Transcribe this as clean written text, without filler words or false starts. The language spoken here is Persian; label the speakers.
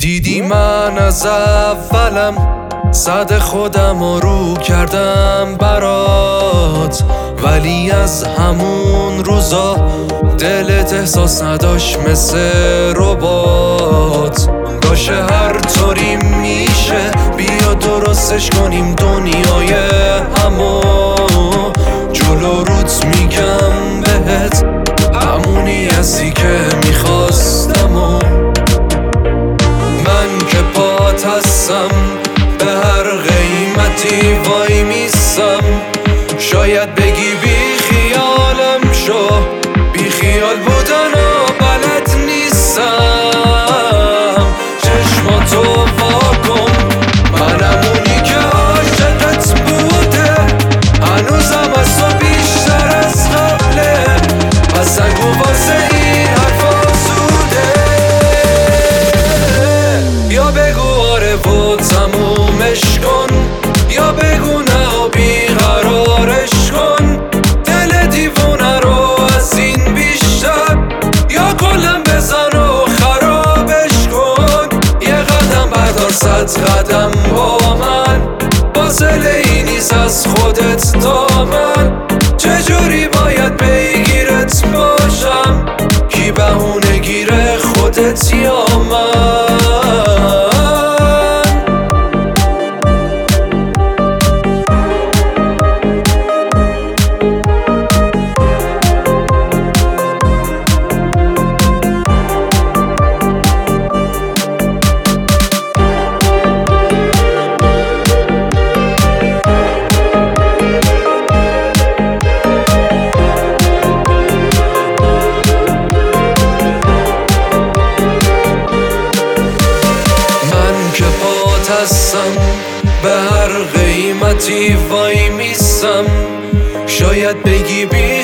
Speaker 1: دیدی من از اولم صد خودم رو کردم برات، ولی از همون روزا دلت احساس نداشت مثل ربات. باشه هر طوری میشه بیا درستش کنیم دنیای همو، جلو روت میگم بهت همونی هستی که میخواستم و من که پات هستم به هر قیمتی وای میسم. شاید بگی بی خیالم شو، بی خیال بودن و بلد نیستم. چشماتو واکن منم اونی که عاشقت بوده، هنوزم از تو بیشتر از قبله، پس نگو واسه این حرفا زوده. یا بگو آره و تمومش کن، یا بگو نه و بیقرارش کن. دل دیوونه رو از این بیشتر یا کلم بزن و خرابش کن. یه قدم بردار 100 قدم با من، فاصله نیست از خودت تا من. چجوری باید بگیرت باشم، کی بهونه گیره خودت یا من؟ به هر قیمتی وای میسم. شاید بگی بی